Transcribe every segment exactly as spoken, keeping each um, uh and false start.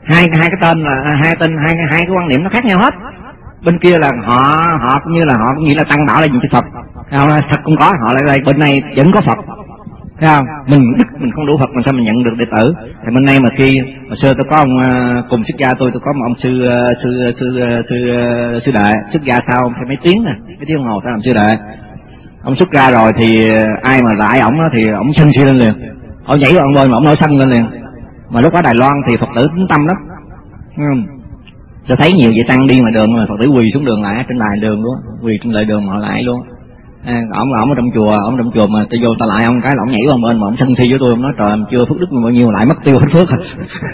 hai hai cái tên là hai tên hai hai cái quan niệm nó khác nhau hết. Bên kia là họ họ cũng như là họ cũng nghĩ là Tăng Bảo là gì cho Phật, không, thật cũng có, họ lại đây bên này vẫn có Phật, thấy không? Mình đức mình không đủ Phật mình sao mình nhận được đệ tử? Thì bên này mà khi hồi xưa tôi có ông cùng xuất gia tôi tôi có một ông sư sư sư sư sư đệ xuất gia sau phải mấy tiếng nè, mấy tiếng đồng hồ ta làm sư đệ. Ông xuất ra rồi thì ai mà lại ổng thì ổng sân si lên liền, ổng nhảy vào ông bơi mà ổng nổi sân lên liền. Mà lúc ở Đài Loan thì Phật tử tính tâm lắm, tôi thấy nhiều vị tăng đi ngoài đường mà Phật tử quỳ xuống đường lại trên lề đường luôn, quỳ trên lề đường mà họ lại luôn. À, ổng là ổng ở trong chùa, ổng trong chùa mà tôi vô ta lại ông cái là ổng nhảy qua bên mà ổng sân si với tôi, ổng nói trời em chưa phước đức bao nhiêu lại mất tiêu hết phước rồi.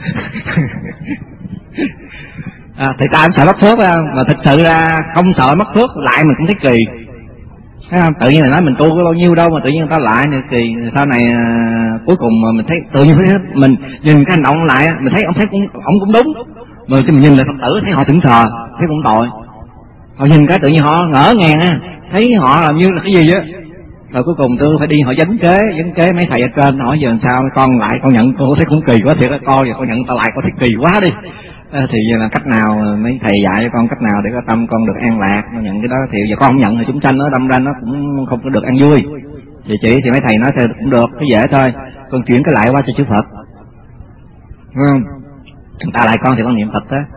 À, thì ta cũng sợ mất phước mà thực sự ra không sợ mất phước lại mình cũng thấy kỳ. Thấy không? Tự nhiên là nói mình tu có bao nhiêu đâu mà tự nhiên người ta lại nữa kỳ. Sau này à, cuối cùng mà mình thấy tự nhiên mình nhìn cái hành động lại mình thấy ông thấy cũng ông cũng đúng, mà mình nhìn lại Phật tử thấy họ sững sờ thấy cũng tội. Họ nhìn cái tự nhiên họ ngỡ ngàng á, thấy họ làm như là cái gì á. Rồi cuối cùng tôi phải đi họ vấn kế vấn kế mấy thầy ở trên hỏi giờ làm sao con lại con nhận cô thấy cũng kỳ quá thiệt á, coi giờ con nhận ta lại con thấy kỳ quá đi. À, thì giờ là cách nào mấy thầy dạy cho con cách nào để có tâm con được an lạc, con nhận cái đó thì giờ con không nhận thì chúng sanh nó đâm ra nó cũng không có được ăn vui. Vậy chỉ thì mấy thầy nói theo cũng được, cái dễ thôi, con chuyển cái lại qua cho chư Phật, đúng không? Người ta lại con thì con niệm Phật đó,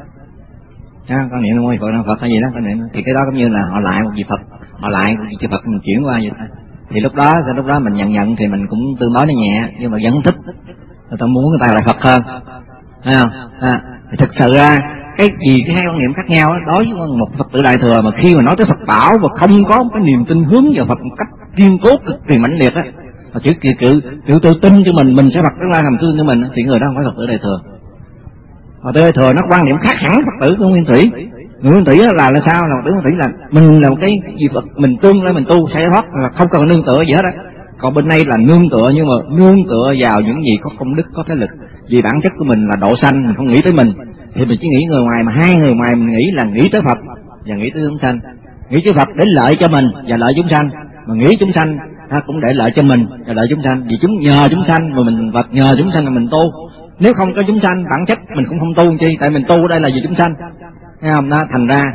à, con niệm môi Phật Phật hay gì đó, con niệm thì cái đó cũng như là họ lại một vị Phật, họ lại một vị chư Phật mình chuyển qua vậy thôi. Thì lúc đó lúc đó mình nhận nhận thì mình cũng tương đối nó nhẹ, nhưng mà vẫn thích, người ta muốn người ta lại Phật hơn, thấy không? À, thì thực sự ra cái gì cái hai quan niệm khác nhau đó, đối với một Phật tử Đại Thừa mà khi mà nói tới Phật bảo và không có cái niềm tin hướng vào Phật một cách kiên cố cực kỳ mãnh liệt á, mà chữ kiểu kiểu kiểu tôi tin cho mình mình sẽ Phật tương lai làm tôi cho mình thì người đó không phải Phật tử Đại Thừa. Phật tử Đại Thừa nó quan niệm khác hẳn Phật tử của Nguyên Thủy. Người Nguyên Thủy là là sao? Là Phật tử Nguyên Thủy là mình là một cái gì Phật mình tương lai mình tu sẽ thoát là không cần nương tựa gì hết á. Còn bên đây là nương tựa nhưng mà nương tựa vào những gì có công đức có thế lực. Vì bản chất của mình là độ sanh, mình không nghĩ tới mình thì mình chỉ nghĩ người ngoài, mà hai người ngoài mình nghĩ là nghĩ tới Phật và nghĩ tới chúng sanh, nghĩ tới Phật để lợi cho mình và lợi chúng sanh, mà nghĩ chúng sanh ta cũng để lợi cho mình và lợi chúng sanh. Vì chúng nhờ chúng sanh mà mình Phật nhờ chúng sanh là mình tu. Nếu không có chúng sanh bản chất mình cũng không tu chi, tại mình tu ở đây là vì chúng sanh, thấy không? Đó, thành ra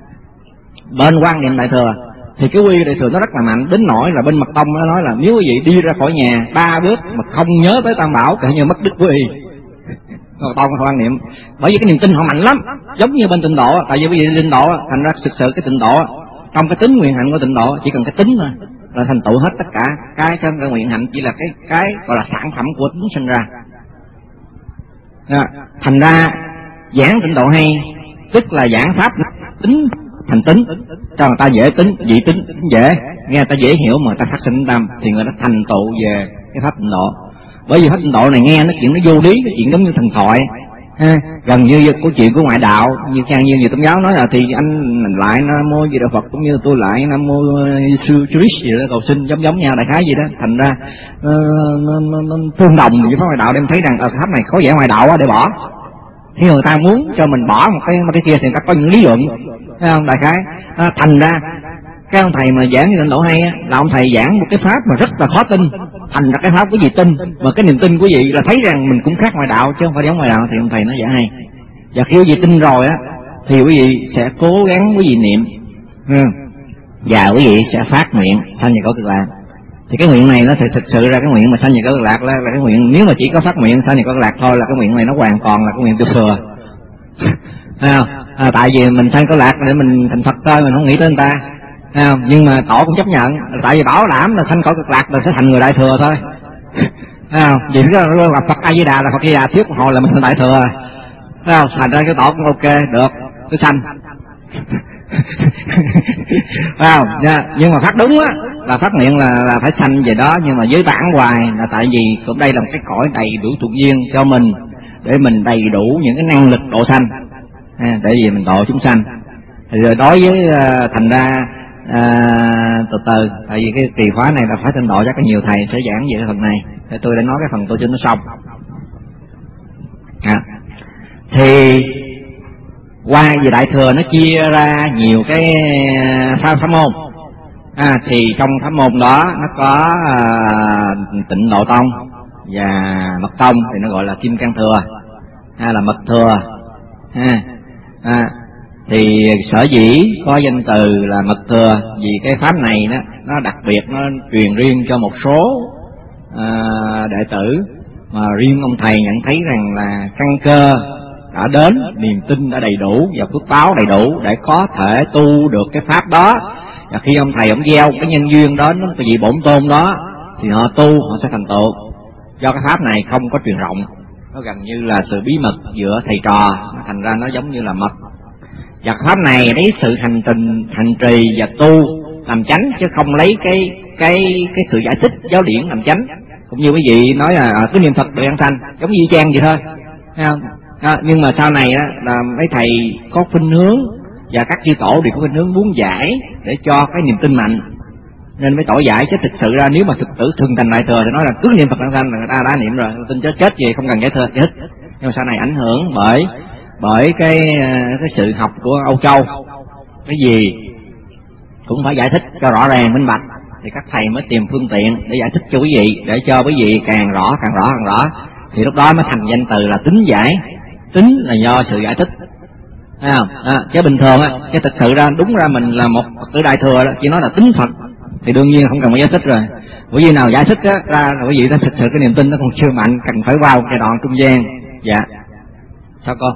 bên quan niệm Đại Thừa thì cái quy Đại Thừa nó rất là mạnh đến nỗi là bên Mật Tông nó nói là nếu quý vị đi ra khỏi nhà ba bước mà không nhớ tới Tam Bảo kể như mất đức quý vị. Mật Tông có quan niệm, bởi vì cái niềm tin họ mạnh lắm, giống như bên Tịnh Độ, tại vì quý vị Tịnh Độ thành ra thực sự cái Tịnh Độ trong cái tính nguyện hạnh của Tịnh Độ chỉ cần cái tính thôi là thành tựu hết tất cả cái cái, cái nguyện hạnh chỉ là cái cái gọi là sản phẩm của tính sinh ra. À, thành ra giảng Tịnh Độ hay tức là giảng pháp tính thành tính cho người ta dễ tính, dị tính, tính dễ nghe người ta dễ hiểu mà người ta phát sinh tâm thì người ta thành tựu về cái pháp Tịnh Độ. Bởi vì pháp Tịnh Độ này nghe nó chuyện nó vô lý, cái chuyện giống như thần thoại ha, gần như có chuyện của ngoại đạo, như trang như nhiều tôn giáo nói là thì anh lại Nam Mô Di Đà Phật cũng như tôi lại Nam Mô Sư Christ gì đó cầu xin giống giống nhau đại khái gì đó, thành ra uh, nó, nó, nó tương đồng với pháp ngoại đạo đem thấy rằng ở pháp này có vẻ ngoại đạo quá để bỏ. Khi người ta muốn cho mình bỏ một cái một cái kia thì người ta có những lý luận, thấy không? Đại khái à, thành ra cái ông thầy mà giảng như Tịnh Độ hay á, là ông thầy giảng một cái pháp mà rất là khó tin, thành ra cái pháp quý vị tin, mà cái niềm tin của quý vị là thấy rằng mình cũng khác ngoại đạo chứ không phải giống ngoại đạo, thì ông thầy nó giảng hay. Và khi quý vị tin rồi á thì quý vị sẽ cố gắng quý vị niệm, ừ. và quý vị sẽ phát nguyện sanh về cõi Cực Lạc. Thì cái nguyện này nó thực, thực sự ra cái nguyện mà sanh về cõi Cực Lạc là, là cái nguyện, nếu mà chỉ có phát nguyện sanh về cõi Cực Lạc thôi là cái nguyện này nó hoàn toàn là cái nguyện tiêu thừa. À, à, tại vì mình sanh cõi Lạc để mình thành Phật thôi, mình không nghĩ tới người ta. À, nhưng mà tổ cũng chấp nhận, tại vì bảo đảm là sanh cõi Cực Lạc là sẽ thành người Đại Thừa thôi. À, vì cái là Phật A Di Đà là Phật A Di Đà thuyết hồi là mình thành Đại Thừa. À, thành ra cái tổ cũng ok được, cứ sanh. À, nhưng mà phát đúng á là phát nguyện là, là phải sanh về đó, nhưng mà với bản hoài là tại vì cũng đây là một cái cõi đầy đủ thuận duyên cho mình để mình đầy đủ những cái năng lực độ sanh, à, để vì mình độ chúng sanh. Thì rồi đối với uh, thành ra À, từ từ, tại vì cái kỳ khóa này là phải Tịnh Độ, chắc có nhiều thầy sẽ giảng về cái phần này, để tôi đã nói cái phần tôi cho nó xong. À, thì qua về Đại Thừa nó chia ra nhiều cái pháp, pháp môn. À, thì trong pháp môn đó nó có à, Tịnh Độ Tông và Mật Tông thì nó gọi là Kim Cang Thừa. hay là mật thừa ha. À, thì sở dĩ có danh từ là mật thừa vì cái pháp này đó nó đặc biệt, nó truyền riêng cho một số à, đệ tử, mà riêng ông thầy nhận thấy rằng là căn cơ đã đến, niềm tin đã đầy đủ và phước báo đầy đủ để có thể tu được cái pháp đó. Và khi ông thầy ông gieo cái nhân duyên đó, cái vị bổn tôn đó, thì họ tu họ sẽ thành tựu. Do cái pháp này không có truyền rộng, nó gần như là sự bí mật giữa thầy trò, thành ra nó giống như là mật. Và pháp này lấy sự hành trình hành trì và tu làm chánh, chứ không lấy cái cái cái sự giải thích giáo điển làm chánh. Cũng như quý vị nói là cứ niệm Phật được an sanh, giống như trang vậy thôi, thấy không? À, nhưng mà sau này á, là mấy thầy có khuynh hướng và các chư tổ đều có khuynh hướng muốn giải để cho cái niềm tin mạnh, nên mới tỏ giải. Chứ thực sự ra nếu mà thực tử thường thành đại thừa thì nói là cứ niệm Phật an sanh là người ta đã niệm rồi, tin chết chết gì không cần giải thích. Nhưng mà sau này ảnh hưởng bởi bởi cái cái sự học của Âu Châu, cái gì cũng phải giải thích cho rõ ràng minh bạch, thì các thầy mới tìm phương tiện để giải thích cho quý vị, để cho quý vị càng rõ càng rõ càng rõ, thì lúc đó mới thành danh từ là tính giải. Tính là do sự giải thích, thấy không? À, chứ bình thường á, chứ thực sự ra đúng ra mình là một Phật tử đại thừa đó, chỉ nói là tính Phật thì đương nhiên không cần phải giải thích rồi. Bởi vì nào giải thích á, ra là quý vị ta thực sự cái niềm tin nó còn chưa mạnh, cần phải vào giai đoạn trung gian. Dạ sao con?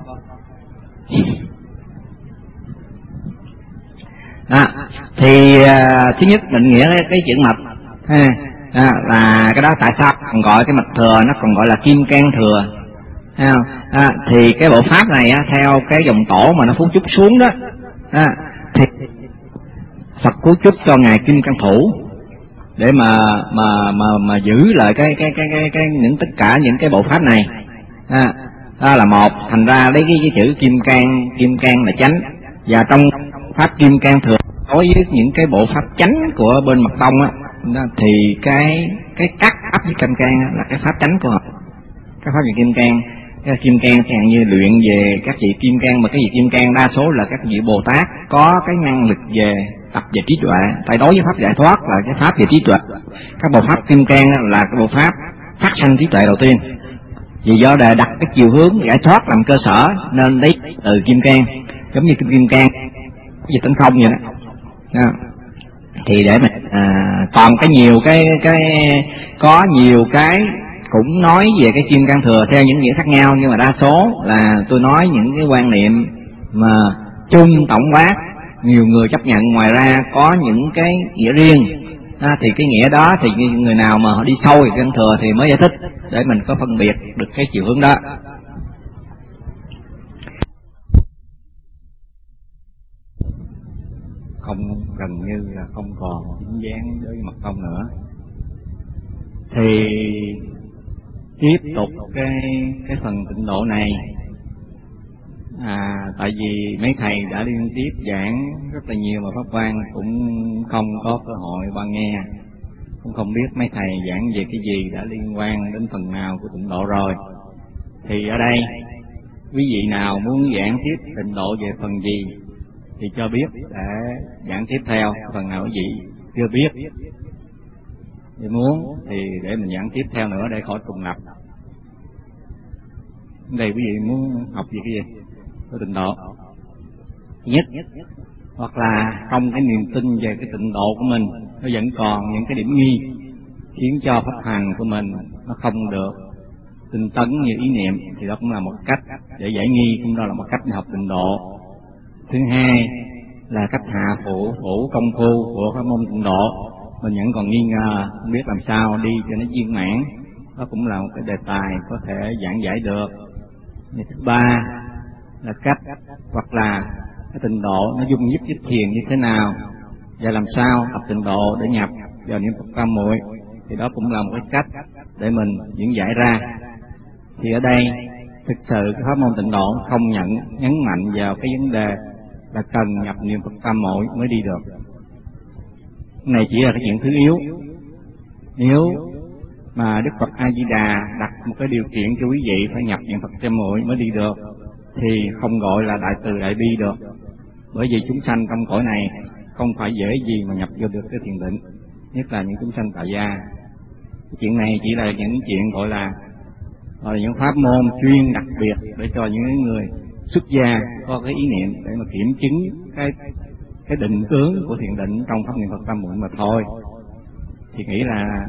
À, thì à, thứ nhất định nghĩa cái, cái chữ mật ha, à, là cái đó tại sao còn gọi cái mật thừa, nó còn gọi là kim cang thừa, thấy không? À, thì cái bộ pháp này á, theo cái dòng tổ mà nó phú chúc xuống đó, à, thì Phật phú chúc cho ngài Kim Cang Thủ để mà mà mà mà giữ lại cái cái cái cái, cái những tất cả những cái bộ pháp này. À, đó là một, thành ra lấy cái, cái chữ kim cang, kim cang là chánh. Và trong pháp kim cang thừa đối với những cái bộ pháp chánh của bên mật tông á, thì cái cái cắt áp với kim cang là cái pháp chánh của họ. Các pháp về kim cang, cái kim cang chẳng như luyện về các vị kim cang, mà cái vị kim cang đa số là các vị Bồ Tát có cái năng lực về tập về trí tuệ. Tại đối với pháp giải thoát là cái pháp về trí tuệ, các bộ pháp kim cang là cái bộ pháp phát sanh trí tuệ đầu tiên. Vì do để đặt cái chiều hướng giải thoát làm cơ sở nên lấy từ kim cang, giống như kim kim cang về tánh không vậy đó. Đó. Thì để mình à, còn cái nhiều cái cái có nhiều cái cũng nói về cái kim cang thừa theo những nghĩa khác nhau, nhưng mà đa số là tôi nói những cái quan niệm mà chung tổng quát nhiều người chấp nhận. Ngoài ra có những cái nghĩa riêng, à, thì cái nghĩa đó thì người nào mà họ đi sâu về kim cang thừa thì mới giải thích để mình có phân biệt được cái chiều hướng đó. Không, gần như là không còn dính dáng với mật tông nữa. Thì tiếp tục cái cái phần tịnh độ này, à, tại vì mấy thầy đã liên tiếp giảng rất là nhiều mà pháp quan cũng không có cơ hội quan nghe, cũng không biết mấy thầy giảng về cái gì, đã liên quan đến phần nào của tịnh độ rồi. Thì ở đây quý vị nào muốn giảng tiếp tịnh độ về phần gì thì cho biết để giảng tiếp theo. Phần nào quý vị chưa biết thì muốn thì để mình giảng tiếp theo nữa để khỏi trùng lặp. Đây quý vị muốn học gì cái gì của tịnh độ nhất, hoặc là không cái niềm tin về cái tịnh độ của mình nó vẫn còn những cái điểm nghi khiến cho pháp hành của mình nó không được tinh tấn như ý niệm, thì đó cũng là một cách để giải nghi, cũng đó là một cách để học tịnh độ. Thứ hai là cách hạ phụ thủ công phu của các môn tịnh độ, mình vẫn còn nghi ngờ không biết làm sao đi cho nó viên mãn, đó cũng là một cái đề tài có thể giảng giải được. Thứ ba là cách hoặc là cái tịnh độ nó dung nhiếp tiếp thiền như thế nào, và làm sao học tịnh độ để nhập vào niệm Phật tam muội, thì đó cũng là một cái cách để mình diễn giải ra. Thì ở đây thực sự cái pháp môn tịnh độ không nhận nhấn mạnh vào cái vấn đề là cần nhập niệm Phật tam muội mới đi được. Cái này chỉ là cái chuyện thứ yếu. Nếu mà Đức Phật A Di Đà đặt một cái điều kiện cho quý vị phải nhập niệm Phật tam muội mới đi được thì không gọi là đại từ đại bi được. Bởi vì chúng sanh trong cõi này không phải dễ gì mà nhập vô được cái thiền định, nhất là những chúng sanh tại gia. Chuyện này chỉ là những chuyện gọi là rồi những pháp môn chuyên đặc biệt để cho những người xuất gia có cái ý niệm để mà kiểm chứng cái cái định tướng của thiền định trong pháp niệm Phật tam muội mà thôi, thì nghĩ là